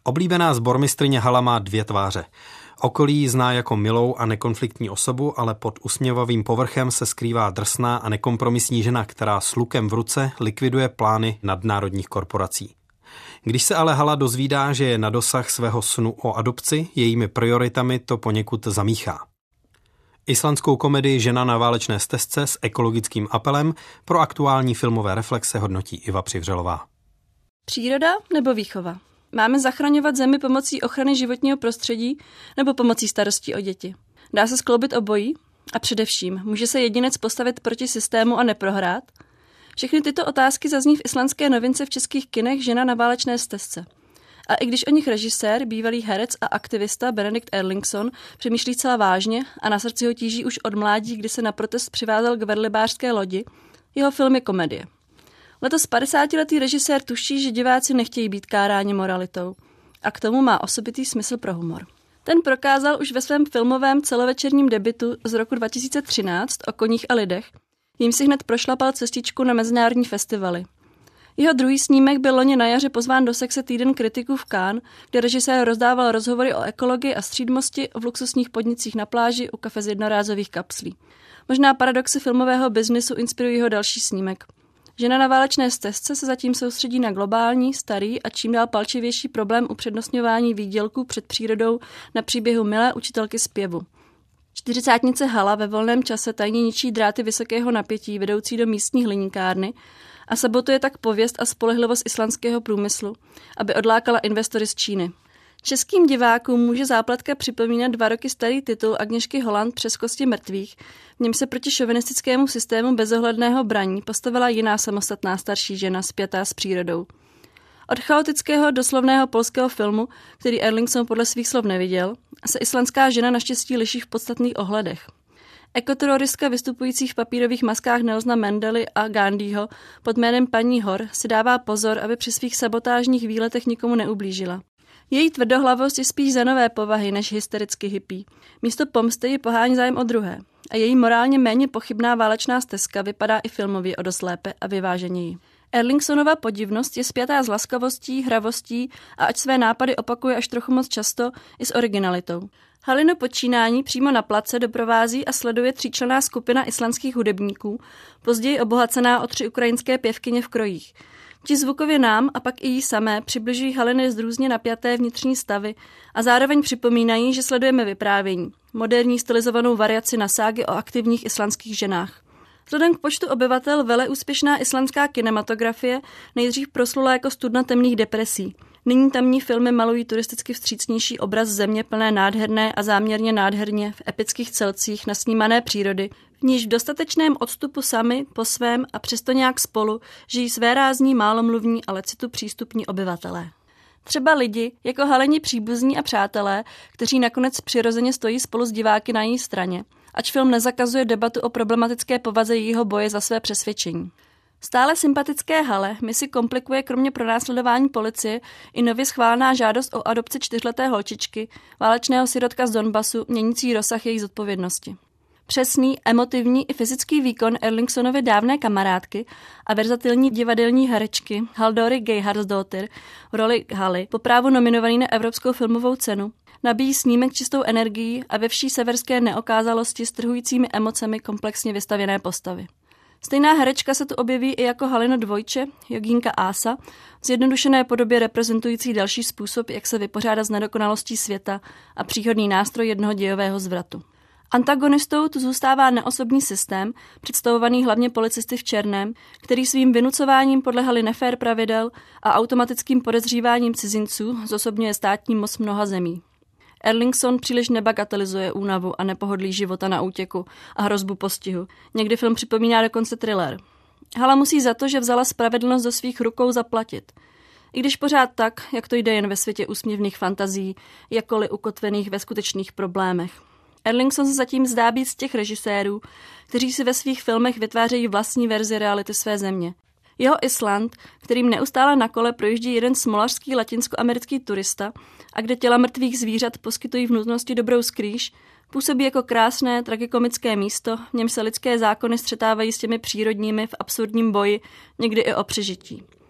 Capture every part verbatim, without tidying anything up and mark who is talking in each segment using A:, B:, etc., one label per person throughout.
A: Oblíbená sbormistryně Hala má dvě tváře. Okolí ji zná jako milou a nekonfliktní osobu, ale pod usměvavým povrchem se skrývá drsná a nekompromisní žena, která s lukem v ruce likviduje plány nadnárodních korporací. Když se ale Hala dozvídá, že je na dosah svého snu o adopci, jejími prioritami to poněkud zamíchá. Islandskou komedii Žena na válečné stezce s ekologickým apelem pro aktuální filmové reflexe hodnotí Iva Přivřelová.
B: Příroda nebo výchova? Máme zachraňovat zemi pomocí ochrany životního prostředí nebo pomocí starostí o děti? Dá se skloubit obojí? A především, může se jedinec postavit proti systému a neprohrát? Všechny tyto otázky zazní v islandské novince v českých kinech Žena na válečné stezce. A i když o nich režisér, bývalý herec a aktivista Benedikt Erlingsson přemýšlí celá vážně a na srdci ho tíží už od mládí, kdy se na protest přivázal k velrybářské lodi, jeho film je komedie. Letos padesátiletý režisér tuší, že diváci nechtějí být káráni moralitou. A k tomu má osobitý smysl pro humor. Ten prokázal už ve svém filmovém celovečerním debutu z roku dva tisíce třináct o koních a lidech, jím si hned prošlapal cestičku na mezinárodní festivaly. Jeho druhý snímek byl loni na jaře pozván do sekce Týden kritiků v Cannes, kde režisér rozdával rozhovory o ekologii a střídmosti v luxusních podnicích na pláži u kafe z jednorázových kapslí. Možná paradoxy filmového biznisu inspirují jeho další snímek. Žena na válečné stezce se zatím soustředí na globální, starý a čím dál palčivější problém upřednostňování výdělků před přírodou na příběhu milé učitelky zpěvu. Čtyřicátnice Hala ve volném čase tajně ničí dráty vysokého napětí vedoucí do místní hliníkárny a sabotuje tak pověst a spolehlivost islandského průmyslu, aby odlákala investory z Číny. Českým divákům může zápletka připomínat dva roky starý titul Agněšky Holland Přes kosti mrtvých, v něm se proti šovinistickému systému bezohledného braní postavila jiná samostatná starší žena spjatá s přírodou. Od chaotického doslovného polského filmu, který Erlingsson podle svých slov neviděl, se islandská žena naštěstí liší v podstatných ohledech. Ekoteroristka vystupující v papírových maskách Nelsona Mandely a Gandhiho pod jménem paní Hor si dává pozor, aby při svých sabotážních výletech nikomu neublížila. Její tvrdohlavost je spíš za nové povahy než hystericky hippie. Místo pomsty ji pohání zájem o druhé. A její morálně méně pochybná válečná stezka vypadá i filmově o dost lépe a vyváženěji. Erlingssonova podivnost je spjatá s laskavostí, hravostí a ať své nápady opakuje až trochu moc často, i s originalitou. Halino počínání přímo na place doprovází a sleduje tříčlenná skupina islandských hudebníků, později obohacená o tři ukrajinské pěvkyně v krojích. Ti zvukově nám a pak i jí samé přibližují Haliny z různě napjaté vnitřní stavy a zároveň připomínají, že sledujeme vyprávění, moderní stylizovanou variaci na ságy o aktivních islandských ženách. Vzhledem k počtu obyvatel veleúspěšná islandská kinematografie nejdřív proslula jako studna temných depresí. Nyní tamní filmy malují turisticky vstřícnější obraz země plné nádherné a záměrně nádherně v epických celcích nasnímané přírody, v níž v dostatečném odstupu sami, po svém a přesto nějak spolu žijí svérázní, málomluvní a lecitu přístupní obyvatelé. Třeba lidi, jako Haleni příbuzní a přátelé, kteří nakonec přirozeně stojí spolu s diváky na její straně, ač film nezakazuje debatu o problematické povaze jejího boje za své přesvědčení. Stále sympatické Hale misi komplikuje kromě pronásledování policie i nově schválená žádost o adopci čtyřleté holčičky, válečného sirotka z Donbasu, měnící rozsah její zodpovědnosti. Přesný, emotivní i fyzický výkon Erlingssonovy dávné kamarádky a verzatilní divadelní herečky Halldóry Geirharðsdóttir v roli Haly, po právu nominovaný na Evropskou filmovou cenu, nabíjí snímek čistou energií a ve vší severské neokázalosti s trhujícími emocemi komplexně vystavěné postavy. Stejná herečka se tu objeví i jako Halino dvojče, jogínka Ása, v zjednodušené podobě reprezentující další způsob, jak se vypořádat s nedokonalostí světa a příhodný nástroj jednoho dějového zvratu. Antagonistou tu zůstává neosobní systém, představovaný hlavně policisty v černém, který svým vynucováním podle Haly nefér pravidel a automatickým podezříváním cizinců zosobňuje státní moc mnoha zemí. Erlingsson příliš nebagatelizuje únavu a nepohodlí života na útěku a hrozbu postihu. Někdy film připomíná dokonce thriller. Hala musí za to, že vzala spravedlnost do svých rukou, zaplatit. I když pořád tak, jak to jde jen ve světě úsměvných fantazí, jakkoliv ukotvených ve skutečných problémech. Erlingsson se zatím zdá být z těch režisérů, kteří si ve svých filmech vytvářejí vlastní verzi reality své země. Jeho Island, kterým neustále na kole projíždí jeden smolařský latinskoamerický turista a kde těla mrtvých zvířat poskytují v nutnosti dobrou skrýš, působí jako krásné, tragikomické místo, v něm se lidské zákony střetávají s těmi přírodními v absurdním boji, někdy i o přežití.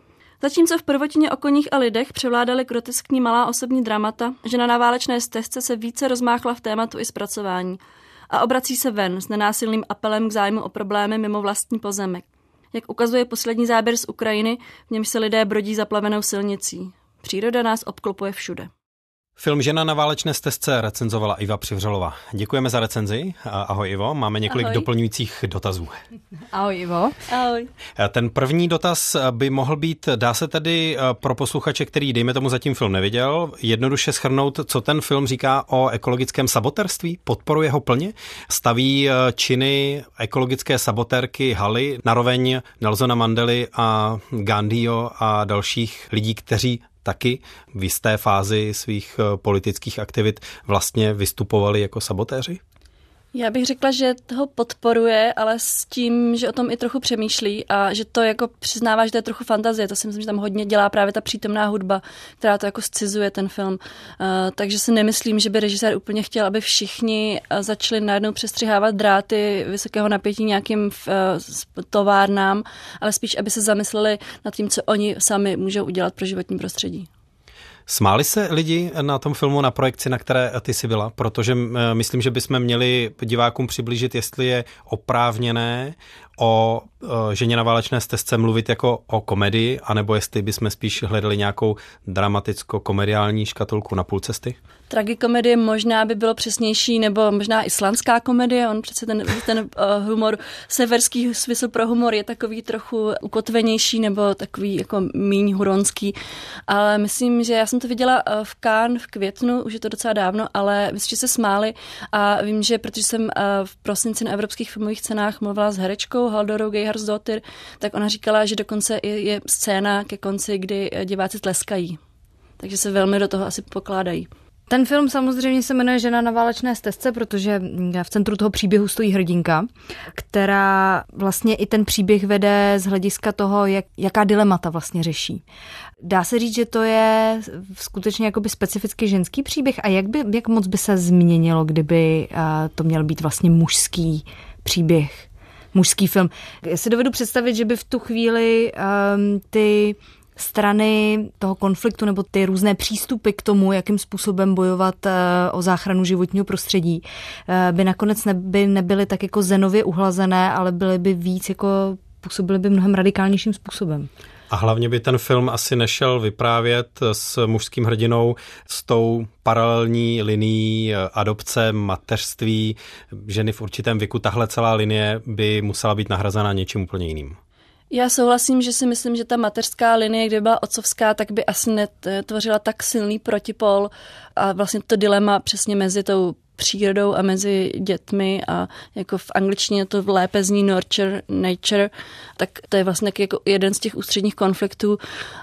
B: Zatímco v prvotině O koních a lidech převládaly groteskní malá osobní dramata, Žena na válečné stezce se více rozmáchla v tématu i zpracování a obrací se ven s nenásilným apelem k zájmu o problémy mimo vlastní pozemek. Jak ukazuje poslední záběr z Ukrajiny, v němž se lidé brodí zaplavenou silnicí. Příroda nás obklopuje všude.
A: Film Žena na válečné stezce recenzovala Iva Přivřelová. Děkujeme za recenzi. Ahoj Ivo, máme několik Ahoj. doplňujících dotazů.
C: Ahoj Ivo.
B: Ahoj.
A: Ten první dotaz by mohl být, dá se tedy pro posluchače, který dejme tomu zatím film neviděl, jednoduše shrnout, co ten film říká o ekologickém sabotérství? Podporuje ho plně? Staví činy ekologické sabotérky Haly naroveň Nelsona Mandely a Gandhiho a dalších lidí, kteří taky v jisté fázi svých politických aktivit vlastně vystupovali jako sabotéři?
B: Já bych řekla, že toho podporuje, ale s tím, že o tom i trochu přemýšlí a že to jako přiznává, že to je trochu fantazie. To si myslím, že tam hodně dělá právě ta přítomná hudba, která to jako scizuje ten film. Uh, takže si nemyslím, že by režisér úplně chtěl, aby všichni začali najednou přestřihávat dráty vysokého napětí nějakým uh, továrnám, ale spíš, aby se zamysleli nad tím, co oni sami můžou udělat pro životní prostředí.
A: Smáli se lidi na tom filmu, na projekci, na které ty jsi byla? Protože myslím, že bychom měli divákům přiblížit, jestli je oprávněné o Ženě na válečné stezce mluvit jako o komedii, anebo jestli bychom spíš hledali nějakou dramaticko-komediální škatulku na půl cesty?
B: Tragikomedie možná by bylo přesnější, nebo možná islandská komedie. On přece ten, ten uh, humor, severský smysl pro humor je takový trochu ukotvenější, nebo takový jako míň huronský. Ale myslím, že já jsem to viděla uh, v Cannes v květnu, už je to docela dávno, ale myslím, že se smáli a vím, že protože jsem uh, v prosinci na evropských filmových cenách mluvila s herečkou Haldorou Geirhardsdottir, tak ona říkala, že dokonce je, je scéna ke konci, kdy diváci tleskají. Takže se velmi do toho asi pokládají.
C: Ten film samozřejmě se jmenuje Žena na válečné stezce, protože v centru toho příběhu stojí hrdinka, která vlastně i ten příběh vede z hlediska toho, jak, jaká dilemata vlastně řeší. Dá se říct, že to je skutečně jakoby specificky ženský příběh a jak, by, jak moc by se změnilo, kdyby to měl být vlastně mužský příběh, mužský film. Já si dovedu představit, že by v tu chvíli um, ty strany toho konfliktu nebo ty různé přístupy k tomu, jakým způsobem bojovat o záchranu životního prostředí, by nakonec neby, nebyly tak jako zenově uhlazené, ale byly by víc jako, působily by mnohem radikálnějším způsobem.
A: A hlavně by ten film asi nešel vyprávět s mužským hrdinou s tou paralelní linií adopce, mateřství, ženy v určitém věku. Tahle celá linie by musela být nahrazena něčím úplně jiným.
B: Já souhlasím, že si myslím, že ta mateřská linie, kde byla otcovská, tak by asi netvořila tak silný protipol a vlastně to dilema přesně mezi tou přírodou a mezi dětmi a jako v angličtině to lépe zní nurture, nature, tak to je vlastně taky jako jeden z těch ústředních konfliktů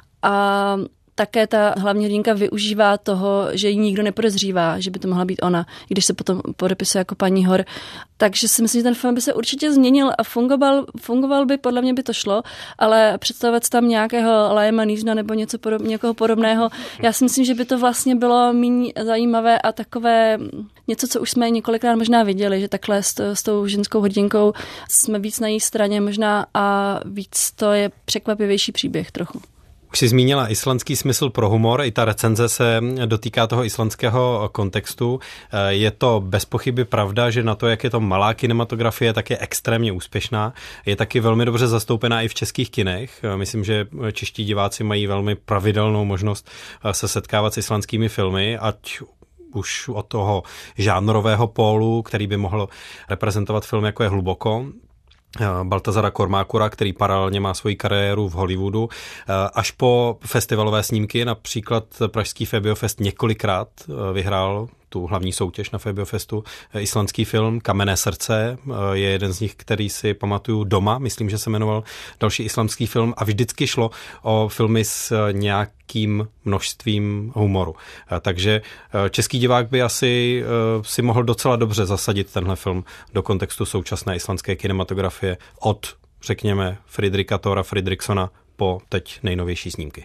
B: a také ta hlavní hrdinka využívá toho, že ji nikdo nepodezřívá, že by to mohla být ona, i když se potom podepisuje jako paní Hor. Takže si myslím, že ten film by se určitě změnil a fungoval, fungoval by, podle mě by to šlo, ale představit tam nějakého Liama Neesona nebo něco podob, někoho podobného, já si myslím, že by to vlastně bylo méně zajímavé a takové něco, co už jsme několikrát možná viděli, že takhle s, to, s tou ženskou hrdinkou jsme víc na její straně možná a víc to je překvapivější příběh trochu.
A: Už jsi zmínila islandský smysl pro humor, i ta recenze se dotýká toho islandského kontextu. Je to bez pochyby pravda, že na to, jak je to malá kinematografie, tak je extrémně úspěšná. Je taky velmi dobře zastoupená i v českých kinech. Myslím, že čeští diváci mají velmi pravidelnou možnost se setkávat s islandskými filmy, ať už od toho žánrového pólu, který by mohl reprezentovat film, jako je Hluboko, Baltazara Kormákura, který paralelně má svoji kariéru v Hollywoodu, až po festivalové snímky, například pražský Febiofest několikrát vyhrál tu hlavní soutěž na Febiofestu. Islandský film Kamenné srdce je jeden z nich, který si pamatuju doma, myslím, že se jmenoval, další islandský film a vždycky šlo o filmy s nějakým množstvím humoru. Takže český divák by asi si mohl docela dobře zasadit tenhle film do kontextu současné islandské kinematografie od, řekněme, Friedricha Thora Fredriksona po teď nejnovější snímky.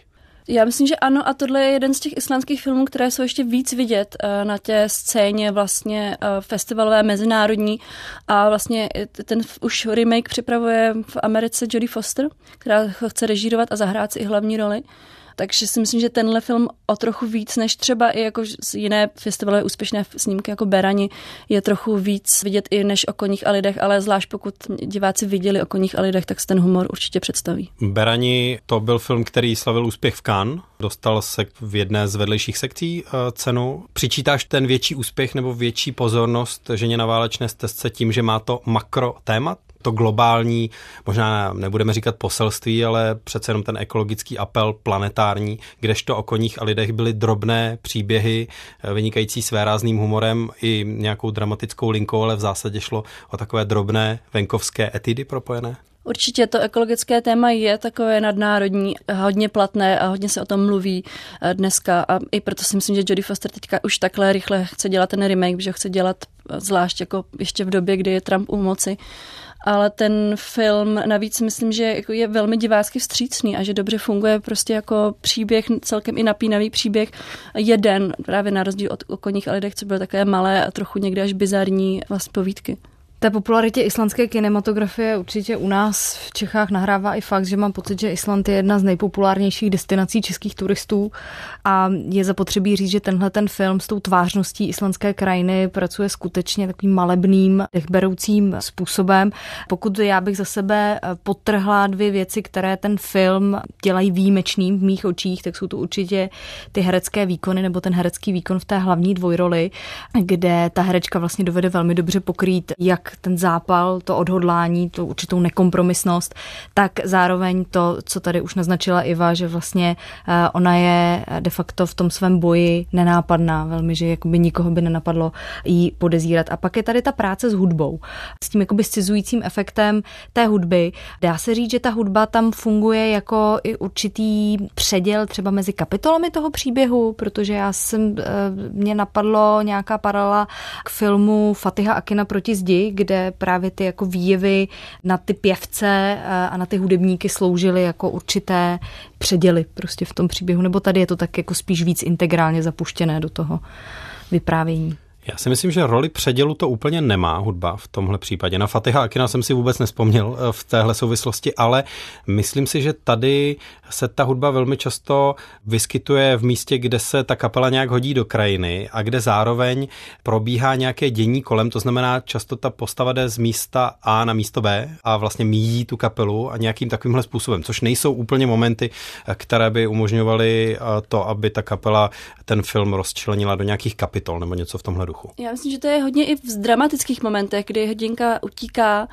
B: Já myslím, že ano, a tohle je jeden z těch islandských filmů, které jsou ještě víc vidět na té scéně vlastně festivalové, mezinárodní, a vlastně ten už remake připravuje v Americe Jodie Foster, která ho chce režírovat a zahrát si i hlavní roli. Takže si myslím, že tenhle film o trochu víc než třeba i jako jiné festivalové úspěšné snímky jako Berani je trochu víc vidět i než O koních a lidech, ale zvlášť pokud diváci viděli O koních a lidech, tak se ten humor určitě představí.
A: Berani to byl film, který slavil úspěch v Cannes, dostal se v jedné z vedlejších sekcí cenu. Přičítáš ten větší úspěch nebo větší pozornost Ženě na válečné stezce tím, že má to makro témat? To globální, možná nebudeme říkat poselství, ale přece jenom ten ekologický apel planetární, kdežto O koních a lidech byly drobné příběhy, vynikající svérázným humorem i nějakou dramatickou linkou, ale v zásadě šlo o takové drobné venkovské etidy propojené?
B: Určitě to ekologické téma je takové nadnárodní, hodně platné a hodně se o tom mluví dneska, a i proto si myslím, že Jodie Foster teďka už takhle rychle chce dělat ten remake, že ho chce dělat zvlášť jako ještě v době, kdy je Trump u moci. Ale ten film navíc myslím, že je velmi divácky vstřícný a že dobře funguje prostě jako příběh, celkem i napínavý příběh, jeden, právě na rozdíl od O koních a lidech, co bylo takové malé a trochu někde až bizarní vlastně povídky.
C: Té popularitě islandské kinematografie určitě u nás v Čechách nahrává i fakt, že mám pocit, že Island je jedna z nejpopulárnějších destinací českých turistů a je zapotřebí říct, že tenhle ten film s tou tvářností islandské krajiny pracuje skutečně takovým malebným, dechberoucím způsobem. Pokud já bych za sebe podtrhla dvě věci, které ten film dělají výjimečným v mých očích, tak jsou to určitě ty herecké výkony nebo ten herecký výkon v té hlavní dvojroli, kde ta herečka vlastně dovede velmi dobře pokrýt jak ten zápal, to odhodlání, tu určitou nekompromisnost, tak zároveň to, co tady už naznačila Iva, že vlastně ona je de facto v tom svém boji nenápadná, velmi, že jakoby nikoho by nenapadlo jí podezírat. A pak je tady ta práce s hudbou, s tím jakoby scizujícím efektem té hudby. Dá se říct, že ta hudba tam funguje jako i určitý předěl třeba mezi kapitolami toho příběhu, protože já jsem, mě napadlo nějaká paralela k filmu Fatiha Akina Proti zdi, kde právě ty jako výjevy na ty pěvce a na ty hudebníky sloužily jako určité předěly prostě v tom příběhu, nebo tady je to tak jako spíš víc integrálně zapuštěné do toho vyprávění?
A: Já si myslím, že roli předělu to úplně nemá hudba v tomhle případě. Na Fatiha Akina jsem si vůbec nespomněl v téhle souvislosti, ale myslím si, že tady se ta hudba velmi často vyskytuje v místě, kde se ta kapela nějak hodí do krajiny a kde zároveň probíhá nějaké dění kolem, to znamená často ta postava jde z místa A na místo B a vlastně míjí tu kapelu a nějakým takovýmhle způsobem, což nejsou úplně momenty, které by umožňovaly to, aby ta kapela ten film rozčlenila do nějakých kapitol nebo něco v tomhle duchu.
B: Já myslím, že to je hodně i v dramatických momentech, kdy hrdinka utíká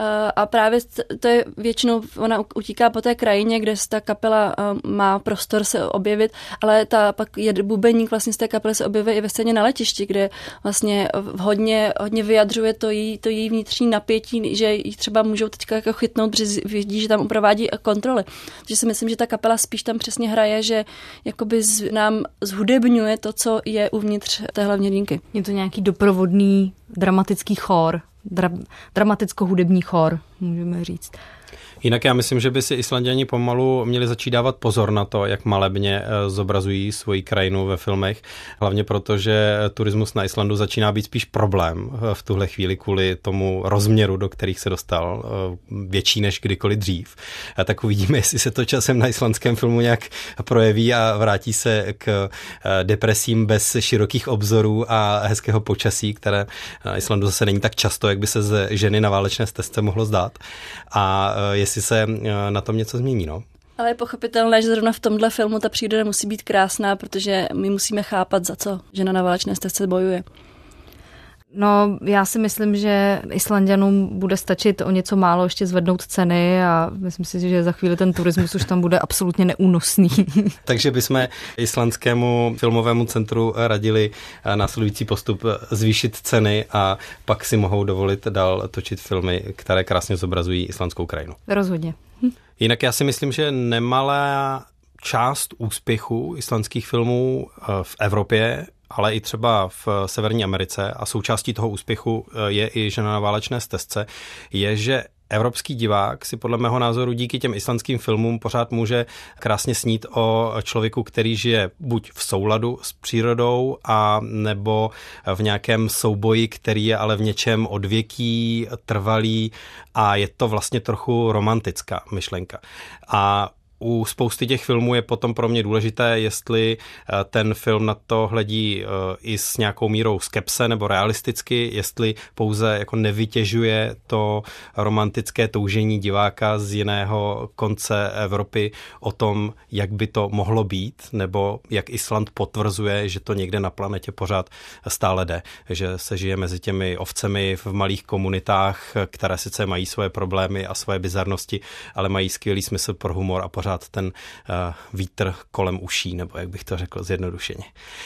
B: a právě to je většinou, ona utíká po té krajině, kde ta kapela má prostor se objevit, ale ta pak je bubeník vlastně z té kapely se objevuje i ve scéně na letišti, kde vlastně hodně, hodně vyjadřuje to její, to její vnitřní napětí, že ji třeba můžou teďka jako chytnout, protože vidí, že tam provádí kontroly. Takže si myslím, že ta kapela spíš tam přesně hraje, že jakoby z, nám zhudebňuje to, co je uvnitř té hlavní hrdinky.
C: Je to nějaký doprovodný dramatický chór, dra, dramaticko-hudební chór, můžeme říct.
A: Jinak já myslím, že by si Islanďani pomalu měli začít dávat pozor na to, jak malebně zobrazují svoji krajinu ve filmech. Hlavně proto, že turismus na Islandu začíná být spíš problém v tuhle chvíli kvůli tomu rozměru, do kterých se dostal, větší než kdykoliv dřív. A tak uvidíme, jestli se to časem na islandském filmu nějak projeví a vrátí se k depresím bez širokých obzorů a hezkého počasí, které na Islandu zase není tak často, jak by se z Ženy na válečné stezce mohlo zdát. A jestli se na tom něco změní, no.
B: Ale je pochopitelné, že zrovna v tomhle filmu ta příroda musí být krásná, protože my musíme chápat, za co Žena na válečné stezce bojuje.
C: No, já si myslím, že Islanďanům bude stačit o něco málo ještě zvednout ceny a myslím si, že za chvíli ten turismus už tam bude absolutně neúnosný.
A: Takže bychom Islandskému filmovému centru radili následující postup zvýšit ceny a pak si mohou dovolit dál točit filmy, které krásně zobrazují islandskou krajinu.
C: Rozhodně. Hm.
A: Jinak já si myslím, že nemalá část úspěchu islandských filmů v Evropě, ale i třeba v Severní Americe a součástí toho úspěchu je i Žena na válečné stezce, je, že evropský divák si podle mého názoru díky těm islandským filmům pořád může krásně snít o člověku, který žije buď v souladu s přírodou a nebo v nějakém souboji, který je ale v něčem odvěký, trvalý a je to vlastně trochu romantická myšlenka. A u spousty těch filmů je potom pro mě důležité, jestli ten film na to hledí i s nějakou mírou skepse nebo realisticky, jestli pouze jako nevytěžuje to romantické toužení diváka z jiného konce Evropy o tom, jak by to mohlo být, nebo jak Island potvrzuje, že to někde na planetě pořád stále jde, že se žije mezi těmi ovcemi v malých komunitách, které sice mají svoje problémy a svoje bizarnosti, ale mají skvělý smysl pro humor a pořád ten uh, vítr kolem uší, nebo jak bych to řekl zjednodušeně.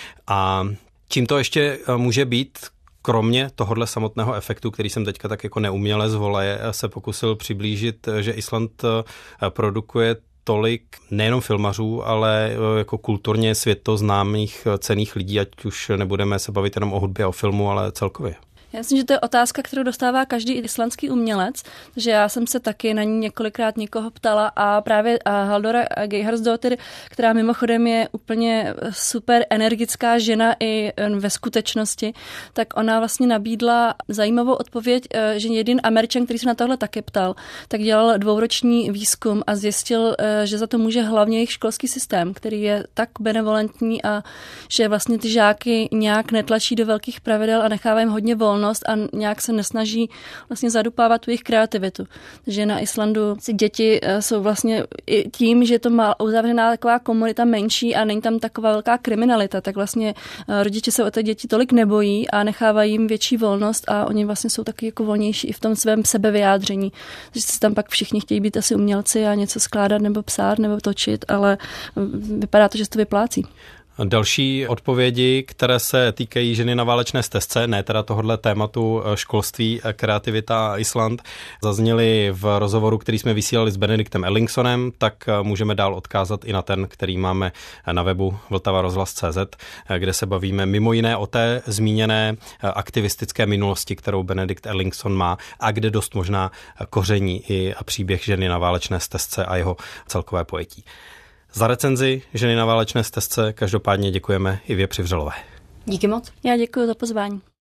A: A čím to ještě může být, kromě tohohle samotného efektu, který jsem teďka tak jako neuměle z voleje se pokusil přiblížit, že Island produkuje tolik nejenom filmařů, ale jako kulturně světoznámých cenných lidí, ať už nebudeme se bavit jenom o hudbě a o filmu, ale celkově.
B: Já myslím, že to je otázka, kterou dostává každý islandský umělec, že já jsem se taky na ní několikrát někoho ptala a právě Halldóra Geirharðsdóttir, která mimochodem je úplně super energická žena i ve skutečnosti, tak ona vlastně nabídla zajímavou odpověď, že jeden Američan, který se na tohle také ptal, tak dělal dvouroční výzkum a zjistil, že za to může hlavně jejich školský systém, který je tak benevolentní a že vlastně ty žáky nějak netlačí do velkých pravidel a nechává jim hodně volnost a nějak se nesnaží vlastně zadupávat tu jejich kreativitu. Takže na Islandu si děti jsou vlastně i tím, že to má uzavřená taková komunita menší a není tam taková velká kriminalita, tak vlastně rodiče se o ty děti tolik nebojí a nechávají jim větší volnost a oni vlastně jsou taky jako volnější i v tom svém sebevyjádření. Takže se tam pak všichni chtějí být asi umělci a něco skládat nebo psát nebo točit, ale vypadá to, že se to vyplácí.
A: Další odpovědi, které se týkají ženy na válečné stezce, ne teda tohohle tématu školství, kreativita a Island, zazněly v rozhovoru, který jsme vysílali s Benediktem Erlingssonem, tak můžeme dál odkázat i na ten, který máme na webu vltava rozhlas tečka cé zet, kde se bavíme mimo jiné o té zmíněné aktivistické minulosti, kterou Benedikt Erlingsson má a kde dost možná koření i příběh ženy na válečné stezce a jeho celkové pojetí. Za recenzi ženy na válečné stezce každopádně děkujeme Ivě Přivřelové.
C: Díky moc.
B: Já děkuji za pozvání.